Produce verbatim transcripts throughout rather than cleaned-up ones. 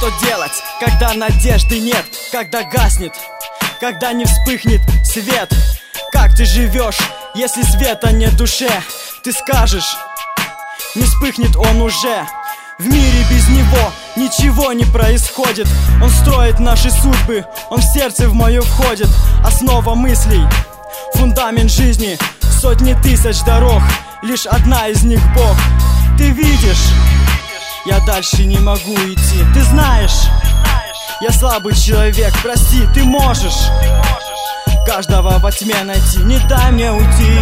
что делать, когда надежды нет, когда гаснет, когда не вспыхнет свет. Как ты живешь, если света нет в душе? Ты скажешь, не вспыхнет он уже. В мире без него ничего не происходит. Он строит наши судьбы, он в сердце в мое входит. Основа мыслей, фундамент жизни, сотни тысяч дорог, лишь одна из них Бог. Ты видишь, я дальше не могу идти. Ты знаешь, я слабый человек, прости, ты можешь каждого во тьме найти, не дай мне уйти.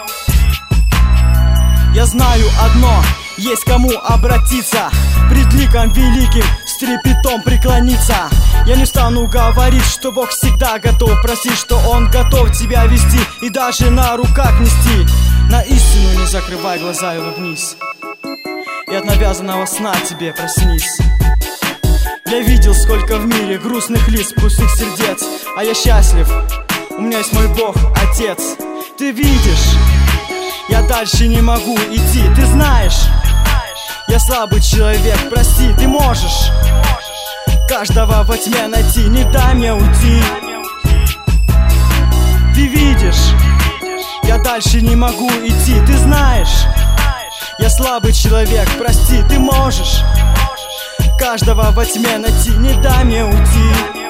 Я знаю одно, есть кому обратиться, пред ликом великим с трепетом преклониться. Я не стану говорить, что Бог всегда готов просить, что Он готов тебя вести и даже на руках нести. На истину не закрывай глаза и улыбнись, и от навязанного сна тебе проснись. Я видел, сколько в мире грустных лиц, пустых сердец, а я счастлив, у меня есть мой Бог, Отец. Ты видишь, я дальше не могу идти. Ты знаешь, я слабый человек, прости, ты можешь каждого во тьме найти, не дай мне уйти. Ты видишь, я дальше не могу идти. Ты знаешь, я слабый человек, прости, ты можешь каждого во тьме найти, не дай мне уйти.